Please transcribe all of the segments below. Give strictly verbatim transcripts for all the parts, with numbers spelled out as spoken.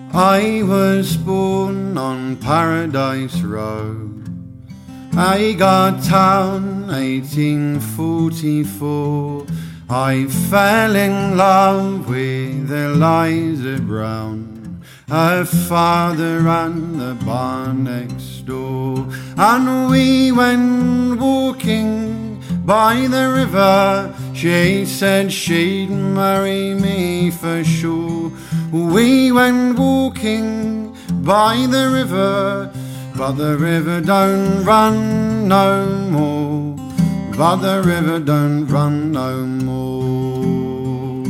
I was born on Paradise Road, Agar Town, eighteen forty-four. I fell in love with Eliza Brown, her father and the barn next door. And we went walking by the river, she said she'd marry me for sure. We went walking by the river, but the river don't run no more, but the river don't run no more.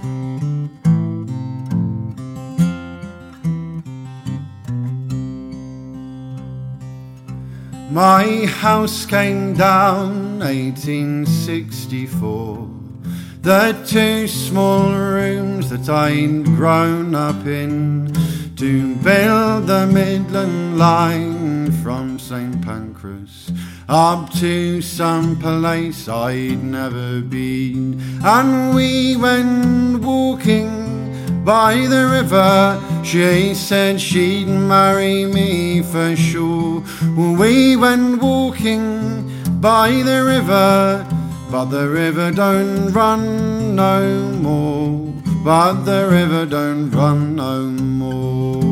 My house came down eighteen sixty-four, the two small rooms that I'd grown up in, to build the Midland Line from Saint Pancras up to some place I'd never been. And we went walking by the river, she said she'd marry me for sure. We went walking by the river, but the river don't run no more, but the river don't run no more.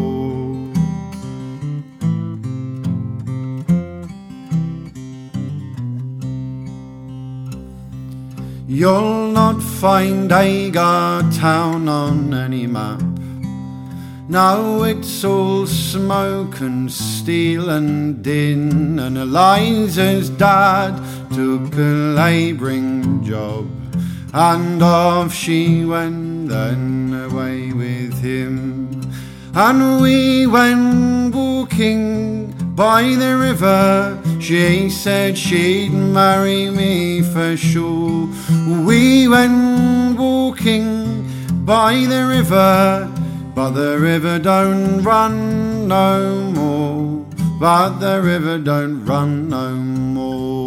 You'll not find Agar Town on any map. No, it's all smoke and steel and din, and Eliza's dad took a labouring job, and off she went then away with him. And we went walking by the river, she said she'd marry me for sure. We went walking by the river, but the river don't run no more, but the river don't run no more.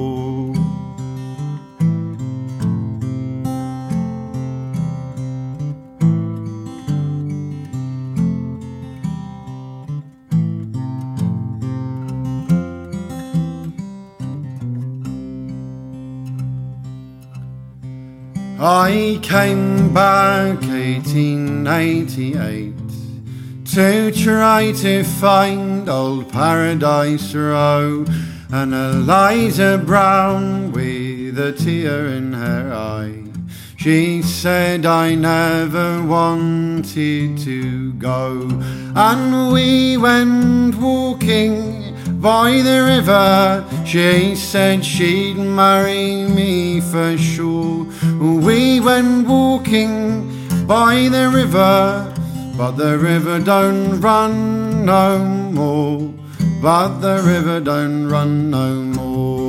I came back eighteen eighty-eight to try to find old Paradise Row, and Eliza Brown with a tear in her eye, she said I never wanted to go. And we went walking by the river, she said she'd marry me for sure. We went walking by the river, but the river don't run no more, but the river don't run no more.